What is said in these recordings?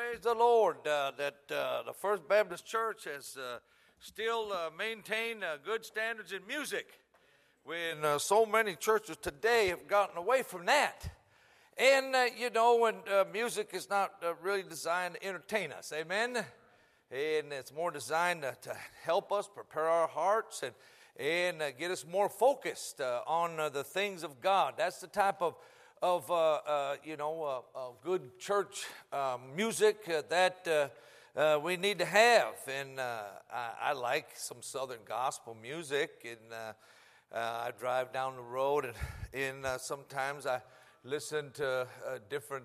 Praise the Lord that the First Baptist Church has still maintained good standards in music when so many churches today have gotten away from that. And, when music is not really designed to entertain us, amen? And it's more designed to help us prepare our hearts and get us more focused on the things of God. That's the type of good church music that we need to have. And I like some Southern gospel music. And I drive down the road and sometimes I listen to different,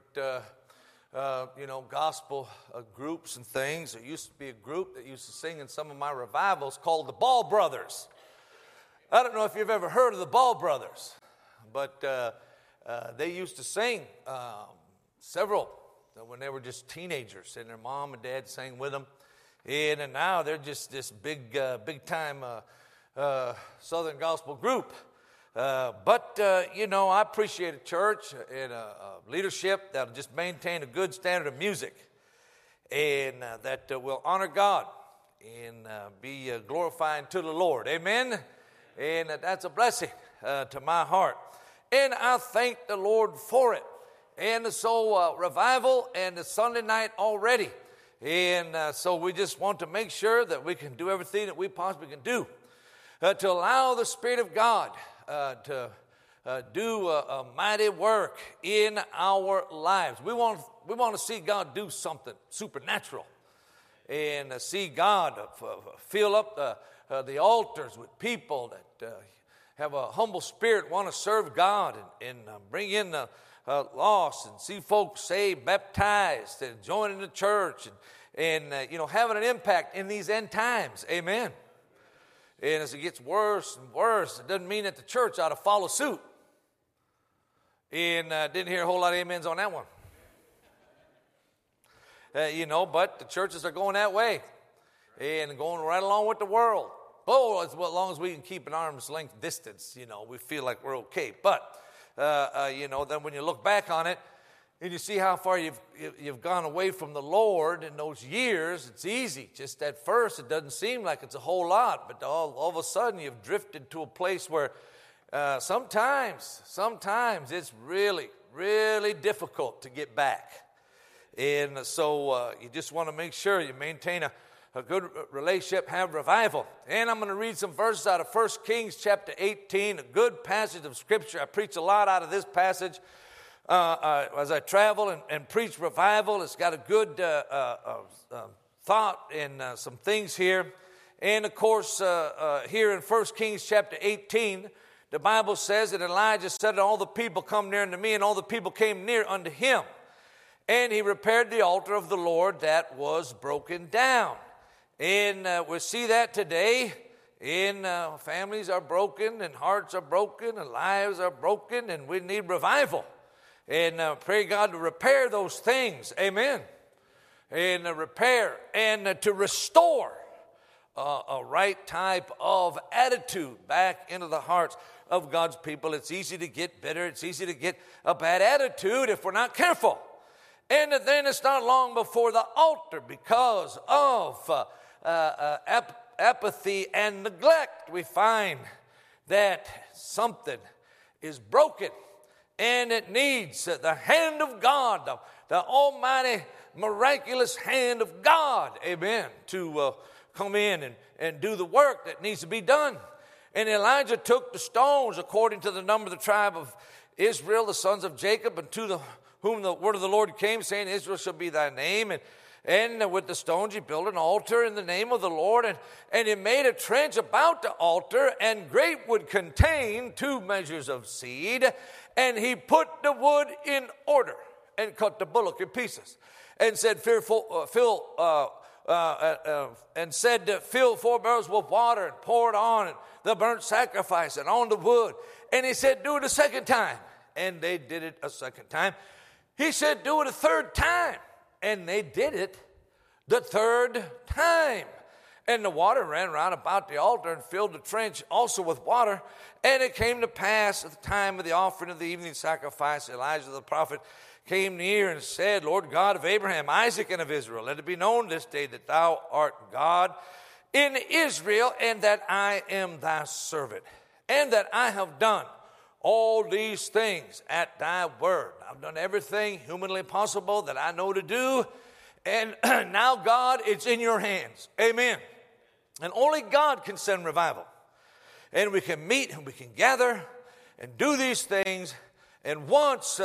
gospel groups and things. There used to be a group that used to sing in some of my revivals called the Ball Brothers. I don't know if you've ever heard of the Ball Brothers, but they used to sing several when they were just teenagers, and their mom and dad sang with them. And now they're just this big time Southern gospel group. But I appreciate a church and a leadership that'll just maintain a good standard of music and that will honor God and be glorifying to the Lord. Amen? And that's a blessing to my heart. And I thank the Lord for it. And so revival and the Sunday night already. And so we just want to make sure that we can do everything that we possibly can do to allow the Spirit of God to do a mighty work in our lives. We want to see God do something supernatural and see God fill up the altars with people that have a humble spirit, want to serve God and bring in the lost and see folks saved, baptized, and joining the church and having an impact in these end times. Amen. And as it gets worse and worse, it doesn't mean that the church ought to follow suit. And didn't hear a whole lot of amens on that one. But the churches are going that way and going right along with the world. Oh, as long as we can keep an arm's length distance, we feel like we're okay. But, then when you look back on it and you see how far you've gone away from the Lord in those years, it's easy. Just at first, it doesn't seem like it's a whole lot. But all of a sudden, you've drifted to a place where sometimes it's really, really difficult to get back. And so you just want to make sure you maintain a good relationship, have revival. And I'm going to read some verses out of 1 Kings chapter 18, a good passage of Scripture. I preach a lot out of this passage as I travel and preach revival. It's got a good thought and some things here. And, of course, here in 1 Kings chapter 18, the Bible says that Elijah said to all the people, "Come near unto me," and all the people came near unto him. And he repaired the altar of the Lord that was broken down. And we see that today. And families are broken, and hearts are broken, and lives are broken, and we need revival. And pray God to repair those things. Amen. And repair and to restore a right type of attitude back into the hearts of God's people. It's easy to get bitter. It's easy to get a bad attitude if we're not careful. And then it's not long before the altar because of apathy and neglect. We find that something is broken and it needs the hand of God, the almighty, miraculous hand of God, amen, to come in and do the work that needs to be done. And Elijah took the stones according to the number of the tribe of Israel, the sons of Jacob, and to whom the word of the Lord came, saying, "Israel shall be thy name." And with the stones he built an altar in the name of the Lord, and he made a trench about the altar, and grape would contain 2 measures of seed. And he put the wood in order and cut the bullock in pieces, and said, fill 4 barrels with water and pour it on the burnt sacrifice and on the wood. And he said, "Do it a second time." And they did it a second time. He said, "Do it a third time." And they did it the third time. And the water ran round about the altar and filled the trench also with water. And it came to pass at the time of the offering of the evening sacrifice, Elijah the prophet came near and said, Lord God of Abraham, Isaac, and of Israel, let it be known this day that thou art God in Israel, and that I am thy servant, and that I have done all these things at thy word. I've done everything humanly possible that I know to do, and now, God, it's in your hands. Amen. And only God can send revival. And we can meet and we can gather and do these things. And once,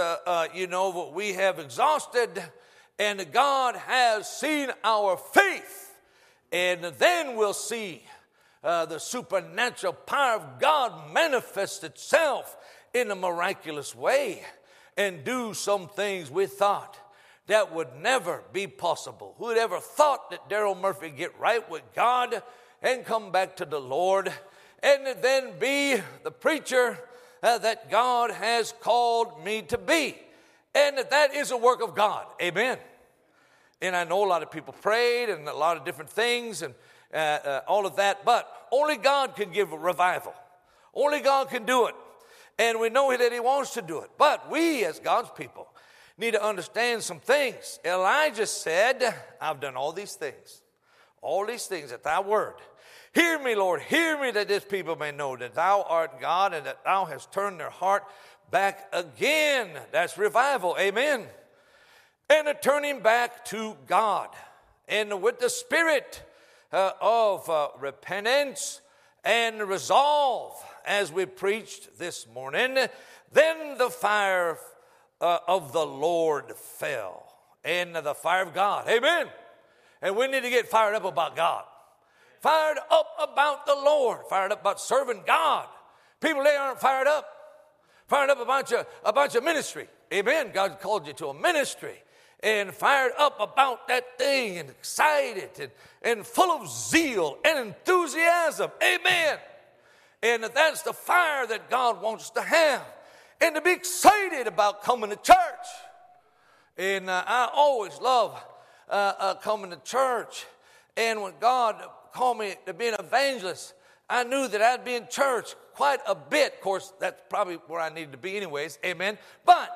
we have exhausted and God has seen our faith, and then we'll see the supernatural power of God manifest itself in a miraculous way and do some things we thought that would never be possible. Who had ever thought that Daryl Murphy get right with God and come back to the Lord and then be the preacher that God has called me to be? And that is a work of God. Amen. And I know a lot of people prayed and a lot of different things and all of that, but only God can give a revival. Only God can do it. And we know that he wants to do it. But we as God's people need to understand some things. Elijah said, I've done all these things at thy word. Hear me, Lord, hear me, that this people may know that thou art God and that thou hast turned their heart back again. That's revival, amen. And a turning back to God. And with the spirit of repentance and resolve, as we preached this morning, then the fire of the Lord fell. And the fire of God. Amen. And we need to get fired up about God. Fired up about the Lord. Fired up about serving God. People, they aren't fired up. Fired up about your ministry. Amen. God called you to a ministry. And fired up about that thing. And excited. And full of zeal and enthusiasm. Amen. And that's the fire that God wants us to have. And to be excited about coming to church. And I always love coming to church. And when God called me to be an evangelist, I knew that I'd be in church quite a bit. Of course, that's probably where I needed to be anyways. Amen. But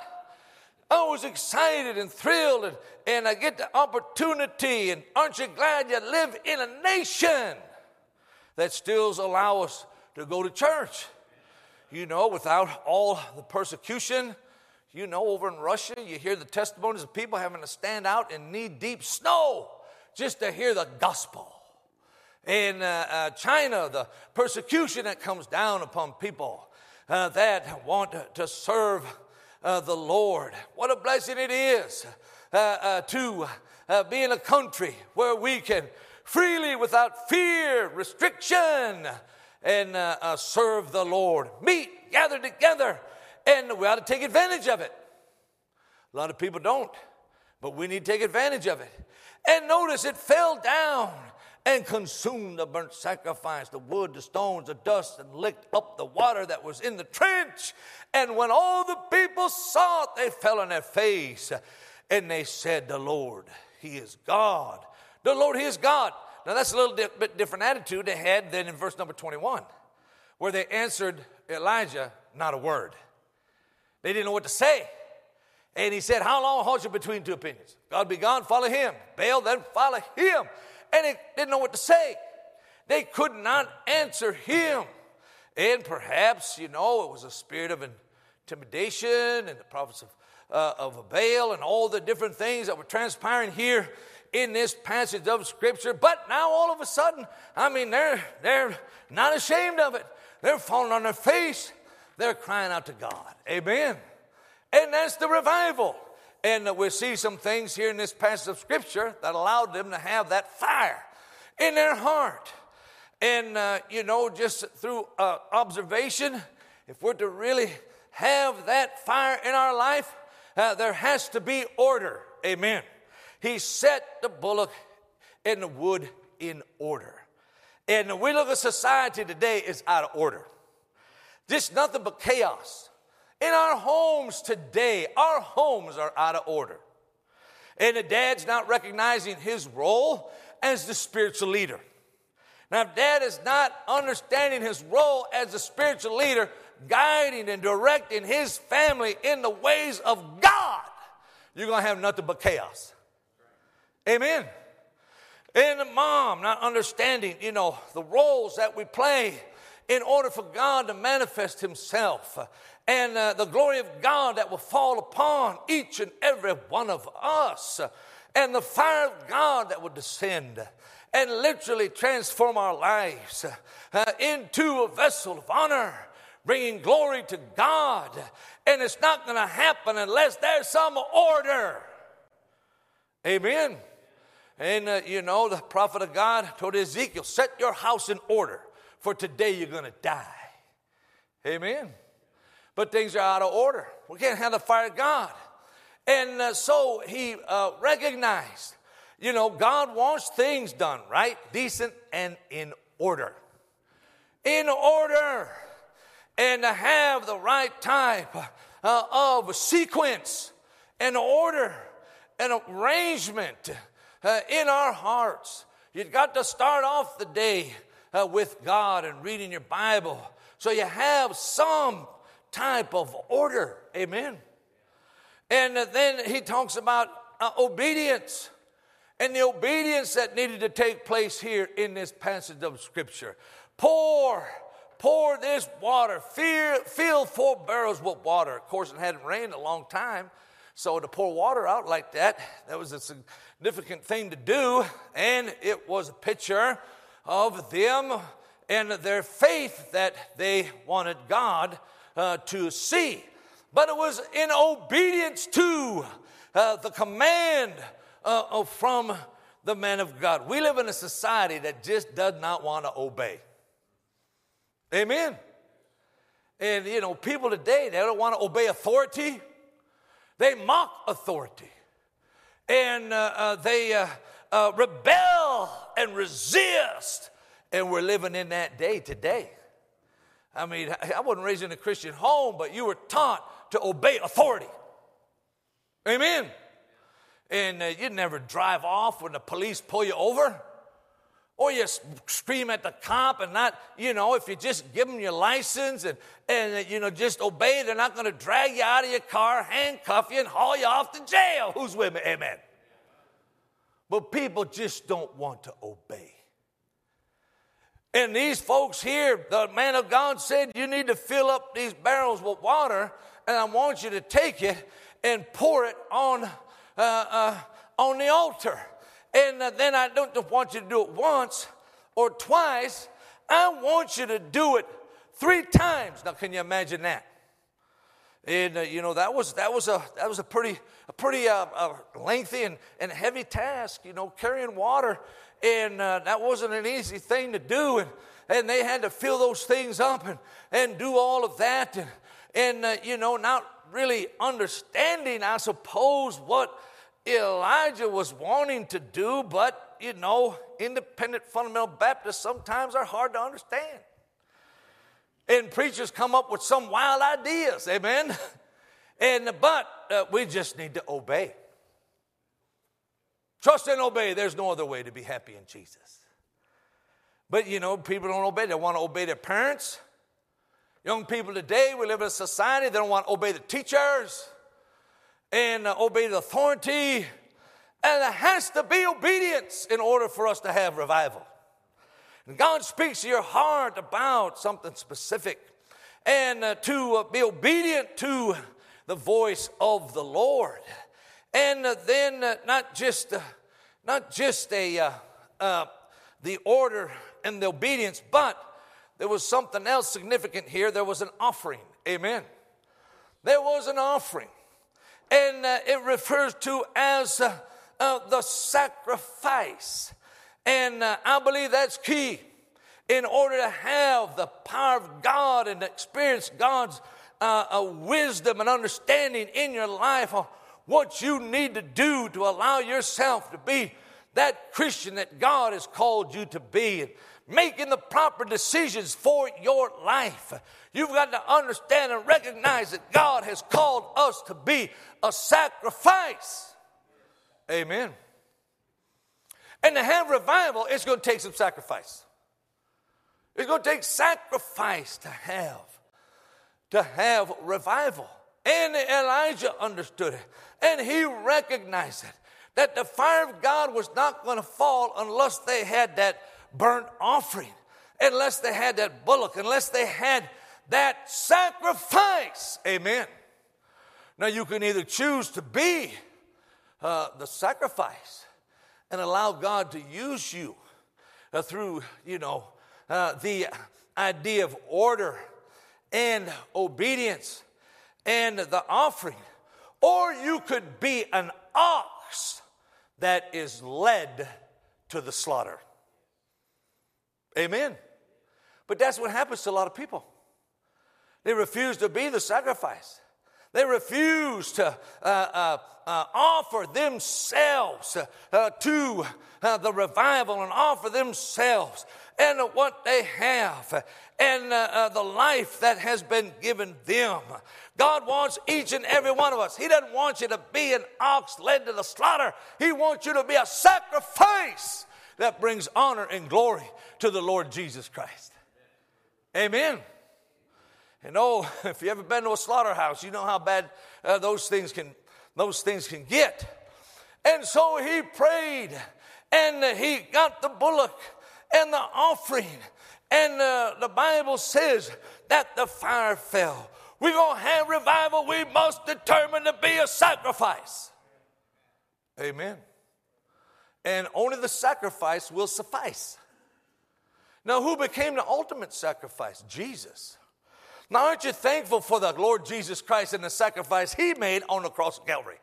I was excited and thrilled. And I get the opportunity. And aren't you glad you live in a nation that still allows us to go to church? You know, without all the persecution, you know, over in Russia, you hear the testimonies of people having to stand out in knee-deep snow just to hear the gospel. In China, the persecution that comes down upon people that want to serve the Lord. What a blessing it is to be in a country where we can freely, without fear, restriction, and serve the Lord. Meet, gather together, and we ought to take advantage of it. A lot of people don't, but we need to take advantage of it. And notice it fell down and consumed the burnt sacrifice, the wood, the stones, the dust, and licked up the water that was in the trench. And when all the people saw it, they fell on their face, and they said, the Lord, he is God. The Lord, he is God. Now, that's a little bit different attitude they had than in verse number 21, where they answered Elijah, not a word. They didn't know what to say. And he said, how long halt you between two opinions? God be God, follow him. Baal, then follow him. And they didn't know what to say. They could not answer him. And perhaps, you know, it was a spirit of intimidation and the prophets of Baal and all the different things that were transpiring here in this passage of Scripture. But now all of a sudden, I mean, they're not ashamed of it. They're falling on their face. They're crying out to God. Amen. And that's the revival. And we see some things here in this passage of Scripture that allowed them to have that fire in their heart. And, just through observation, if we're to really have that fire in our life, there has to be order. Amen. He set the bullock and the wood in order. And we look at society today is out of order. Just nothing but chaos. In our homes today, our homes are out of order. And the dad's not recognizing his role as the spiritual leader. Now, if dad is not understanding his role as the spiritual leader, guiding and directing his family in the ways of God, you're going to have nothing but chaos. Amen. And the mom not understanding, the roles that we play in order for God to manifest himself and the glory of God that will fall upon each and every one of us and the fire of God that will descend and literally transform our lives into a vessel of honor, bringing glory to God. And it's not going to happen unless there's some order. Amen. And, the prophet of God told Ezekiel, set your house in order, for today you're going to die. Amen. But things are out of order. We can't have the fire of God. And so he recognized, God wants things done right, decent, and in order. In order. And to have the right type of sequence and order and arrangement in our hearts. You've got to start off the day with God and reading your Bible so you have some type of order. Amen. And then he talks about obedience and the obedience that needed to take place here in this passage of Scripture. Pour this water. Fill 4 barrels with water. Of course, it hadn't rained a long time. So to pour water out like that was a significant thing to do. And it was a picture of them and their faith that they wanted God to see. But it was in obedience to the command from the man of God. We live in a society that just does not want to obey. Amen. And, people today, they don't want to obey authority. They mock authority. And they rebel and resist. And we're living in that day today. I mean, I wasn't raised in a Christian home, but you were taught to obey authority. Amen. And you'd never drive off when the police pull you over. Or you scream at the cop and not, if you just give them your license and just obey, they're not going to drag you out of your car, handcuff you, and haul you off to jail. Who's with me? Amen. But people just don't want to obey. And these folks here, the man of God said, you need to fill up these barrels with water, and I want you to take it and pour it on the altar. And then I don't just want you to do it once or twice. I want you to do it 3 times. Now, can you imagine that? And that was a pretty lengthy and heavy task. Carrying water, and that wasn't an easy thing to do. And they had to fill those things up and do all of that, and not really understanding, I suppose, what Elijah was wanting to do, but, independent fundamental Baptists sometimes are hard to understand. And preachers come up with some wild ideas, amen? But we just need to obey. Trust and obey. There's no other way to be happy in Jesus. But, people don't obey. They want to obey their parents. Young people today, we live in a society, they don't want to obey the teachers and obey the authority. And there has to be obedience in order for us to have revival. And God speaks to your heart about something specific. And to be obedient to the voice of the Lord. And then not just the order and the obedience, but there was something else significant here. There was an offering. Amen. There was an offering. And it refers to as the sacrifice. And I believe that's key. In order to have the power of God and experience God's wisdom and understanding in your life of what you need to do to allow yourself to be that Christian that God has called you to be, and making the proper decisions for your life. You've got to understand and recognize that God has called us to be a sacrifice. Amen. And to have revival, it's going to take some sacrifice. It's going to take sacrifice to have revival. And Elijah understood it. And he recognized it, that the fire of God was not going to fall unless they had that burnt offering, unless they had that bullock, unless they had that sacrifice. Amen. Now you can either choose to be the sacrifice and allow God to use you through, the idea of order and obedience and the offering. Or you could be an ox that is led to the slaughter. Amen. But that's what happens to a lot of people. They refuse to be the sacrifice. They refuse to offer themselves to the revival and offer themselves and what they have and the life that has been given them. God wants each and every one of us. He doesn't want you to be an ox led to the slaughter. He wants you to be a sacrifice that brings honor and glory to the Lord Jesus Christ. Amen. And if you ever been to a slaughterhouse, you know how bad those things can get. And so he prayed, and he got the bullock and the offering, and the Bible says that the fire fell. We're going to have revival. We must determine to be a sacrifice. Amen. And only the sacrifice will suffice. Now, who became the ultimate sacrifice? Jesus. Now, aren't you thankful for the Lord Jesus Christ and the sacrifice he made on the cross of Calvary?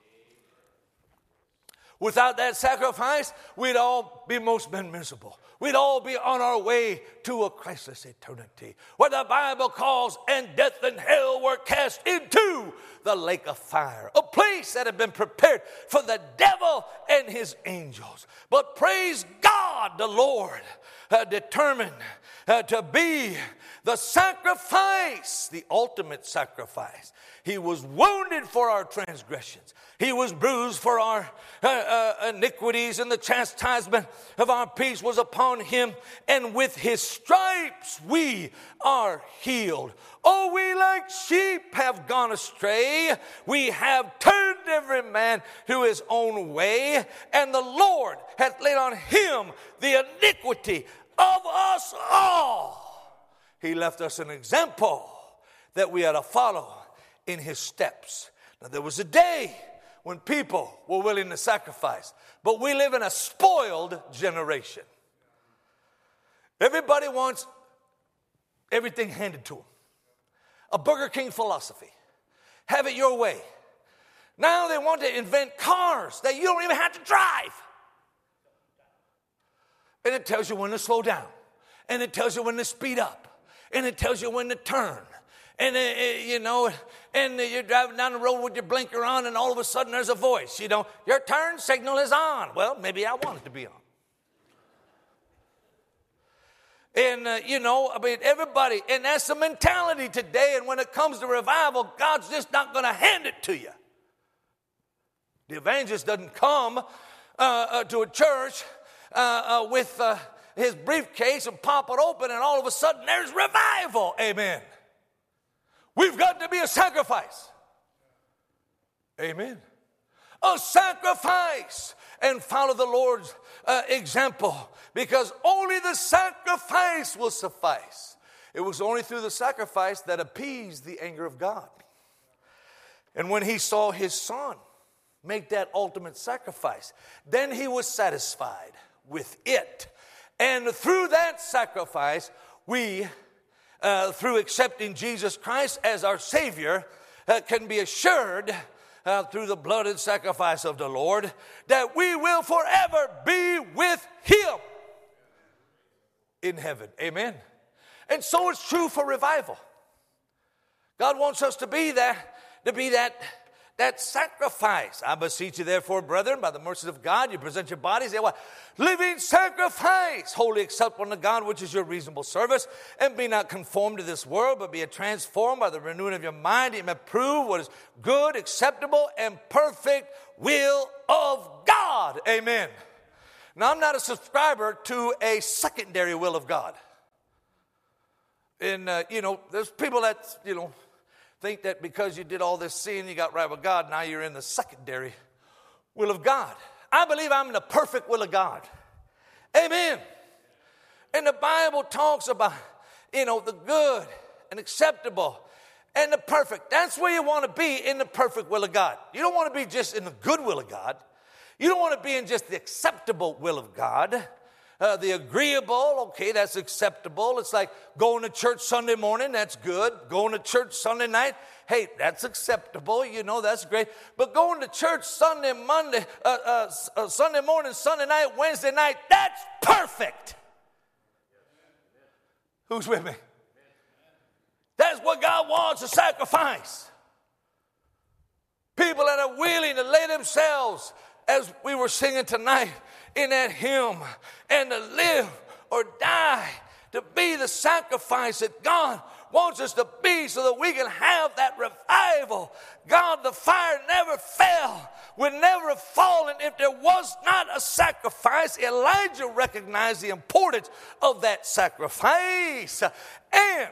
Without that sacrifice, we'd all be most miserable. We'd all be on our way to a Christless eternity, where the Bible calls, and death and hell were cast into the lake of fire, a place that had been prepared for the devil and his angels. But praise God, the Lord determined to be the sacrifice, the ultimate sacrifice. He was wounded for our transgressions. He was bruised for our iniquities, and the chastisement of our peace was upon him. And with his stripes we are healed. Oh, we like sheep have gone astray. We have turned every man to his own way. And the Lord hath laid on him the iniquity of us all. He left us an example that we are to follow in his steps. Now, there was a day when people were willing to sacrifice, but we live in a spoiled generation. Everybody wants everything handed to them. A Burger King philosophy. Have it your way. Now they want to invent cars that you don't even have to drive. And it tells you when to slow down. And it tells you when to speed up. And it tells you when to turn. And, and you're driving down the road with your blinker on, and all of a sudden there's a voice, your turn signal is on. Well, maybe I want it to be on. And, everybody, and that's the mentality today. And when it comes to revival, God's just not going to hand it to you. The evangelist doesn't come to a church with his briefcase and pop it open, and all of a sudden there's revival. Amen. We've got to be a sacrifice. Amen. A sacrifice. And follow the Lord's example, because only the sacrifice will suffice. It was only through the sacrifice that appeased the anger of God. And when he saw his son make that ultimate sacrifice, then he was satisfied with it. And through that sacrifice, we, through accepting Jesus Christ as our Savior, can be assured through the blood and sacrifice of the Lord that we will forever be with him in heaven. Amen. And so it's true for revival. God wants us to be that sacrifice. I beseech you, therefore, brethren, by the mercies of God, you present your bodies, living sacrifice, wholly acceptable unto God, which is your reasonable service. And be not conformed to this world, but be transformed by the renewing of your mind, that you may prove what is good, acceptable, and perfect will of God. Amen. Now, I'm not a subscriber to a secondary will of God. And, there's people that, think that because you did all this sin, you got right with God, now you're in the secondary will of God. I believe I'm in the perfect will of God. Amen. And the Bible talks about, the good and acceptable and the perfect. That's where you want to be, in the perfect will of God. You don't want to be just in the good will of God. You don't want to be in just the acceptable will of God. The agreeable, okay, that's acceptable. It's like going to church Sunday morning, that's good. Going to church Sunday night, hey, that's acceptable, that's great. But going to church Sunday morning, Sunday night, Wednesday night, that's perfect. Who's with me? That's what God wants, a sacrifice. People that are willing to lay themselves, as we were singing tonight in that hymn, and to live or die, to be the sacrifice that God wants us to be so that we can have that revival. God, the fire never fell, would never have fallen if there was not a sacrifice. Elijah recognized the importance of that sacrifice and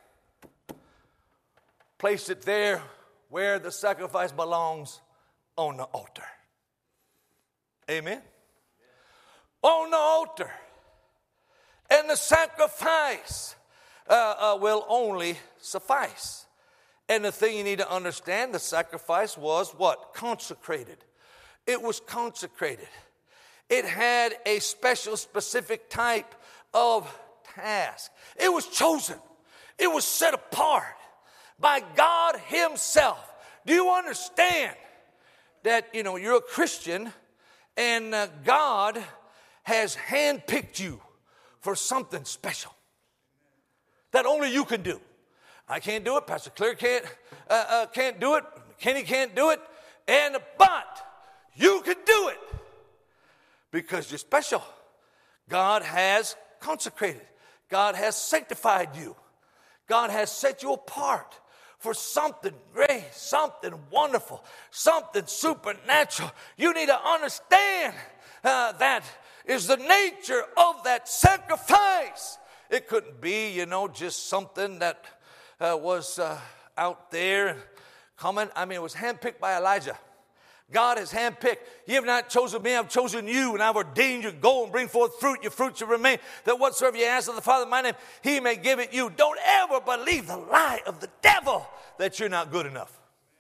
placed it there where the sacrifice belongs, on the altar. Amen. On the altar. And the sacrifice will only suffice. And the thing you need to understand, the sacrifice was what? Consecrated. It was consecrated. It had a special, specific type of task. It was chosen. It was set apart by God himself. Do you understand that, you're a Christian and God has handpicked you for something special that only you can do? I can't do it. Pastor Claire can't do it. Kenny can't do it. But you can do it because you're special. God has consecrated. God has sanctified you. God has set you apart for something great, something wonderful, something supernatural. You need to understand that is the nature of that sacrifice. It couldn't be, just something that was out there and coming. It was handpicked by Elijah. God has handpicked. You have not chosen me, I've chosen you, and I've ordained you to go and bring forth fruit. Your fruit shall remain, that whatsoever you ask of the Father in my name, he may give it you. Don't ever believe the lie of the devil that you're not good enough.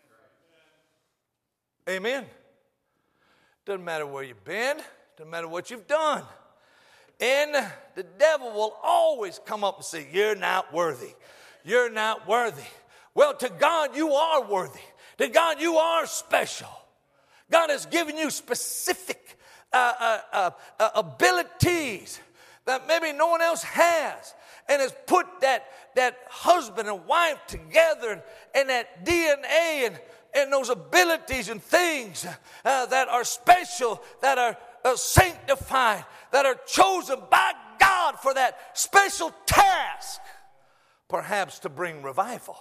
Amen. Doesn't matter where you've been. Doesn't matter what you've done. And the devil will always come up and say, you're not worthy. You're not worthy. Well, to God, you are worthy. To God, you are special. God has given you specific abilities that maybe no one else has, and has put that husband and wife together, and that DNA and those abilities and things that are special, that are sanctified, that are chosen by God for that special task, perhaps to bring revival.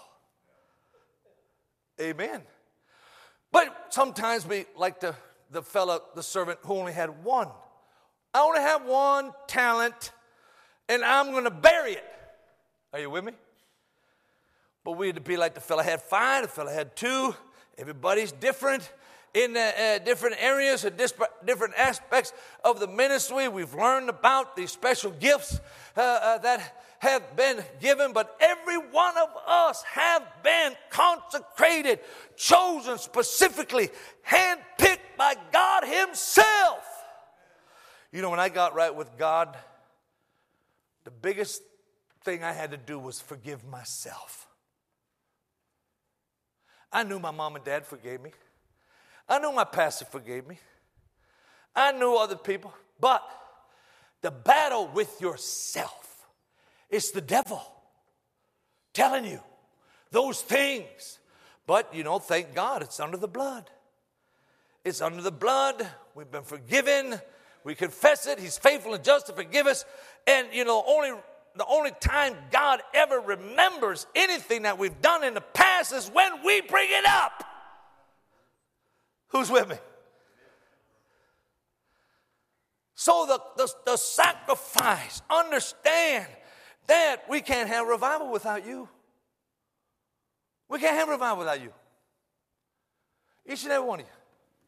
Amen. But sometimes we, like the servant who only had one. I only have one talent, and I'm going to bury it. Are you with me? But we had to be like the fellow had 5, the fellow had 2. Everybody's different in different areas and different aspects of the ministry. We've learned about these special gifts that have been given, but every one of us have been consecrated, chosen specifically, handpicked by God himself. When I got right with God, the biggest thing I had to do was forgive myself. I knew my mom and dad forgave me. I knew my pastor forgave me. I knew other people. But the battle with yourself, it's the devil telling you those things. But, thank God it's under the blood. It's under the blood. We've been forgiven. We confess it. He's faithful and just to forgive us. And, the only time God ever remembers anything that we've done in the past is when we bring it up. Who's with me? So the sacrifice, understand that we can't have revival without you. We can't have revival without you. Each and every one of you.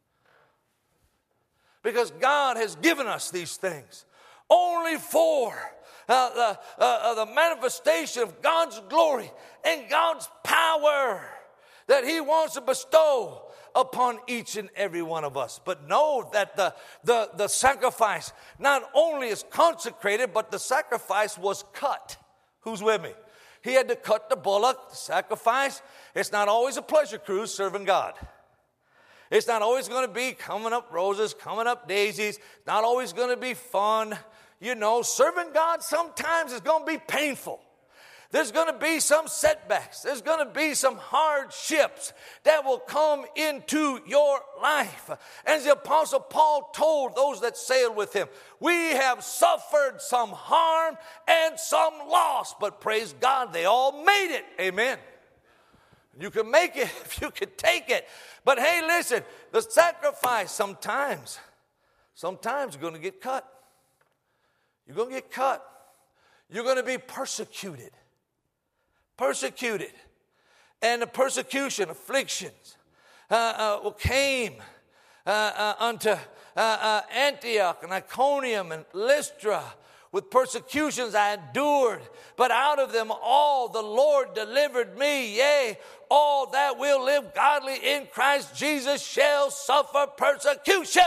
Because God has given us these things only for the manifestation of God's glory and God's power that He wants to bestow upon each and every one of us. But know that the sacrifice not only is consecrated, but the sacrifice was cut. Who's with me? He had to cut the bullock, the sacrifice. It's not always a pleasure cruise serving God. It's not always going to be coming up roses, coming up daisies. It's not always going to be fun. You know, serving God sometimes is going to be painful. There's going to be some setbacks. There's going to be some hardships that will come into your life. As the Apostle Paul told those that sailed with him, we have suffered some harm and some loss, but praise God, they all made it. Amen. You can make it if you can take it. But hey, listen, the sacrifice sometimes you're going to get cut. You're going to get cut. You're going to be persecuted. Persecuted. And the persecution, afflictions, came unto Antioch and Iconium and Lystra. With persecutions I endured, but out of them all the Lord delivered me. Yea, all that will live godly in Christ Jesus shall suffer persecution.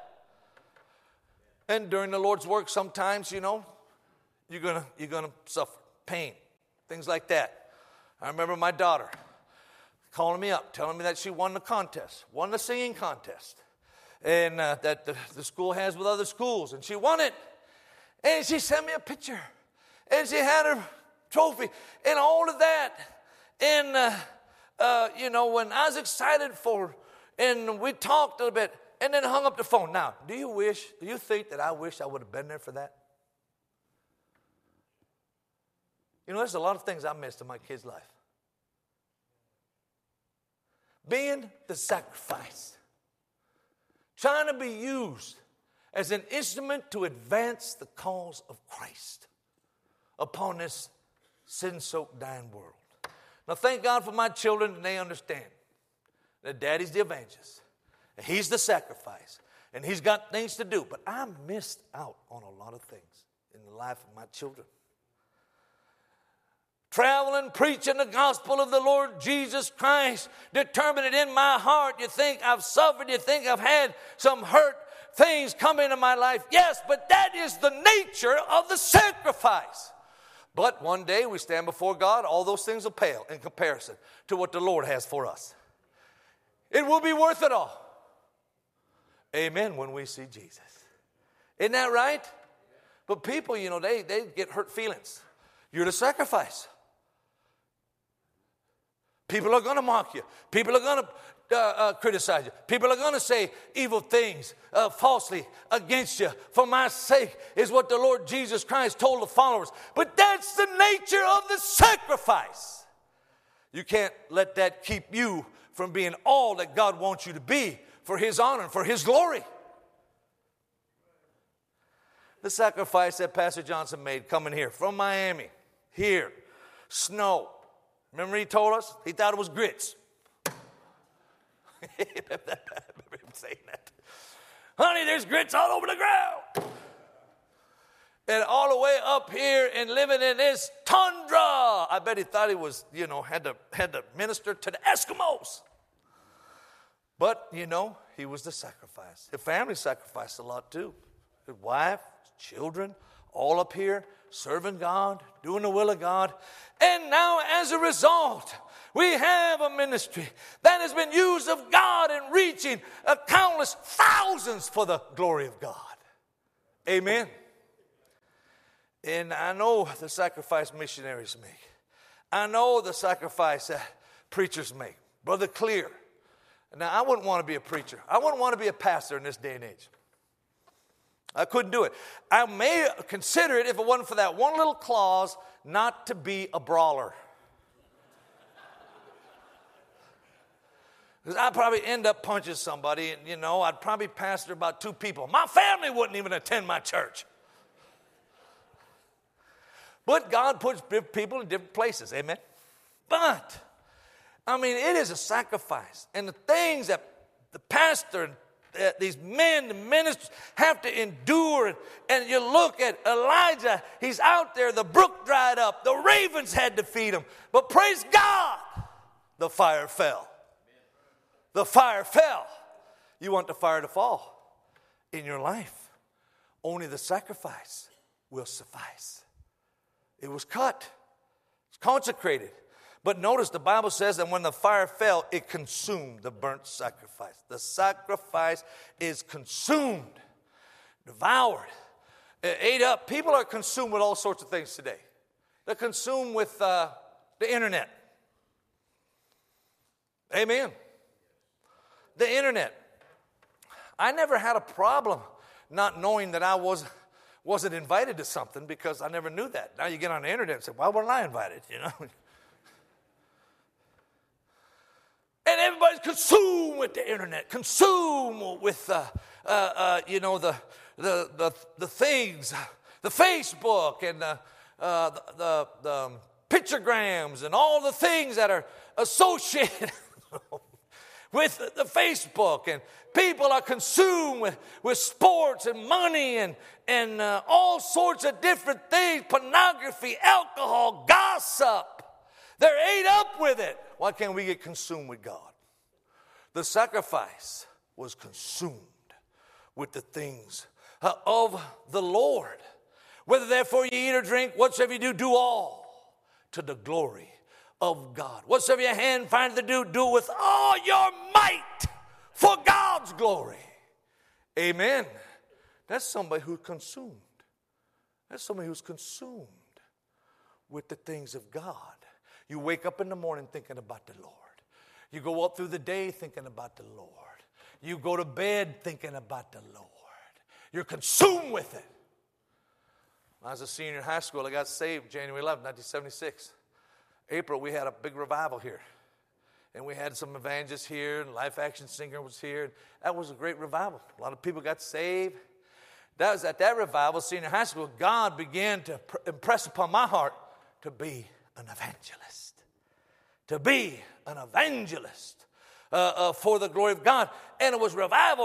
And during the Lord's work, sometimes, you know, you're gonna suffer pain, things like that. I remember my daughter calling me up, telling me that she won the contest, won the singing contest, and that the school has with other schools, and she won it. And she sent me a picture, and she had her trophy, and all of that. And you know, when I was excited for her, and we talked a little bit, and then hung up the phone. Now, do you think that I wish I would have been there for that? You know, there's a lot of things I missed in my kid's life. Being the sacrifice. Trying to be used as an instrument to advance the cause of Christ upon this sin-soaked, dying world. Now, thank God for my children, and they understand that Daddy's the evangelist, and He's the sacrifice, and He's got things to do. But I missed out on a lot of things in the life of my children. Traveling, preaching the gospel of the Lord Jesus Christ, determined it in my heart. You think I've suffered, you think I've had some hurt, things come into my life. Yes, but that is the nature of the sacrifice. But one day we stand before God, all those things will pale in comparison to what the Lord has for us. It will be worth it all. Amen, when we see Jesus. Isn't that right? But people, you know, they get hurt feelings. You're the sacrifice. People are going to mock you. People are going to criticize you. People are going to say evil things falsely against you. For my sake is what the Lord Jesus Christ told the followers. But that's the nature of the sacrifice. You can't let that keep you from being all that God wants you to be for His honor and for His glory. The sacrifice that Pastor Johnson made coming here from Miami, here, snow. Remember he told us? He thought it was grits. Remember him saying that? Honey, there's grits all over the ground. And all the way up here and living in this tundra. I bet he thought he was, you know, had to minister to the Eskimos. But, you know, he was the sacrifice. His family sacrificed a lot too. His wife, children, all up here, serving God, doing the will of God. And now as a result, we have a ministry that has been used of God in reaching countless thousands for the glory of God. Amen. And I know the sacrifice missionaries make. I know the sacrifice that preachers make. Brother Clear. Now, I wouldn't want to be a preacher. I wouldn't want to be a pastor in this day and age. I couldn't do it. I may consider it if it wasn't for that one little clause, not to be a brawler. Because I'd probably end up punching somebody, and, you know, I'd probably pastor about 2 people. My family wouldn't even attend my church. But God puts people in different places, amen? But I mean, it is a sacrifice. And the things that the pastor and these men, the ministers, have to endure. And you look at Elijah, he's out there, the brook dried up, the ravens had to feed him. But praise God, the fire fell. The fire fell. You want the fire to fall in your life. Only the sacrifice will suffice. It was cut. It's consecrated. But notice the Bible says that when the fire fell, it consumed the burnt sacrifice. The sacrifice is consumed, devoured, ate up. People are consumed with all sorts of things today. They're consumed with the internet. Amen. The internet. I never had a problem not knowing that I wasn't invited to something because I never knew that. Now you get on the internet and say, why wasn't I invited? You know. And everybody's consumed with the internet, consumed with the things, the Facebook and the pictograms and all the things that are associated with the Facebook. And people are consumed with sports and money and all sorts of different things, pornography, alcohol, gossip. They're ate up with it. Why can't we get consumed with God? The sacrifice was consumed with the things of the Lord. Whether therefore you eat or drink, whatsoever you do, do all to the glory of God. Whatsoever your hand finds to do, do it with all your might for God's glory. Amen. That's somebody who's consumed. That's somebody who's consumed with the things of God. You wake up in the morning thinking about the Lord. You go up through the day thinking about the Lord. You go to bed thinking about the Lord. You're consumed with it. When I was a senior in high school, I got saved January 11, 1976. April, we had a big revival here. And we had some evangelists here, and Life Action Singer was here. That was a great revival. A lot of people got saved. That was at that revival, senior high school, God began to impress upon my heart to be an evangelist. To be an evangelist for the glory of God. And it was revival.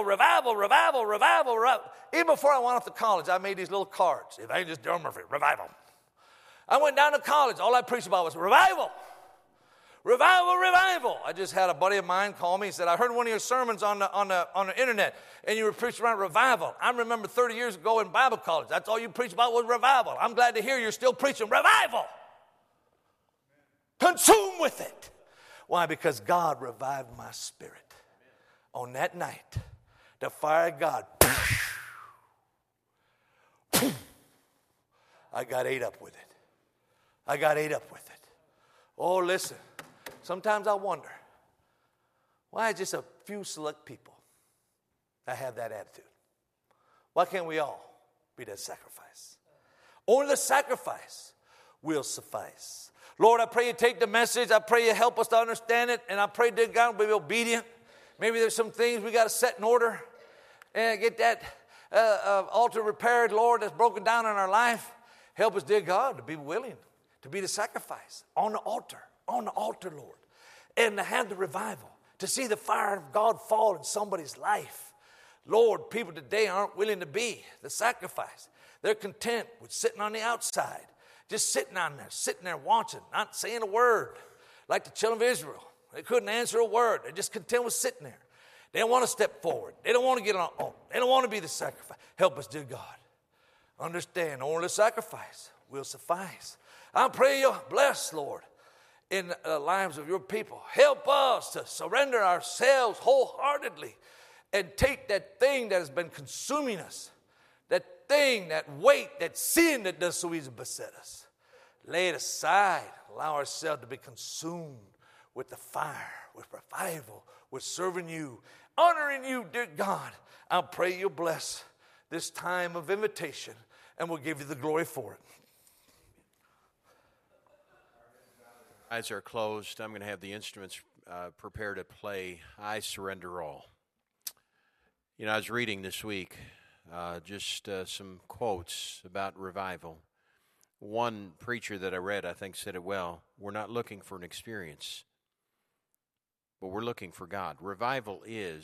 Even before I went off to college, I made these little cards. Evangelist Darrell Murphy, revival. I went down to college. All I preached about was revival. Revival. I just had a buddy of mine call me. He said, I heard one of your sermons on the internet, and you were preaching about revival. I remember 30 years ago in Bible college, that's all you preached about was revival. I'm glad to hear you're still preaching revival. Consumed with it. Why? Because God revived my spirit. On that night, the fire of God, I got ate up with it. Oh, listen. Sometimes I wonder, why just a few select people that have that attitude? Why can't we all be that sacrifice? Only the sacrifice will suffice. Lord, I pray you take the message. I pray you help us to understand it. And I pray, dear God, we'll be obedient. Maybe there's some things we got to set in order and get that altar repaired, Lord, that's broken down in our life. Help us, dear God, to be willing to be the sacrifice on the altar, Lord, and to have the revival, to see the fire of God fall in somebody's life. Lord, people today aren't willing to be the sacrifice. They're content with sitting on the outside, just sitting there watching, not saying a word, like the children of Israel. They couldn't answer a word. They're just content with sitting there. They don't want to step forward. They don't want to get on. They don't want to be the sacrifice. Help us, dear God. Understand, only the sacrifice will suffice. I pray you bless, Lord, in the lives of your people. Help us to surrender ourselves wholeheartedly and take that thing that has been consuming us, that thing, that weight, that sin that does so easily beset us. Lay it aside. Allow ourselves to be consumed with the fire, with revival, with serving you, honoring you, dear God. I pray you bless this time of invitation, and we'll give you the glory for it. Eyes are closed. I'm going to have the instruments prepare to play I Surrender All. You know, I was reading this week just some quotes about revival. One preacher that I read, I think, said it well. We're not looking for an experience. but we're looking for God. Revival is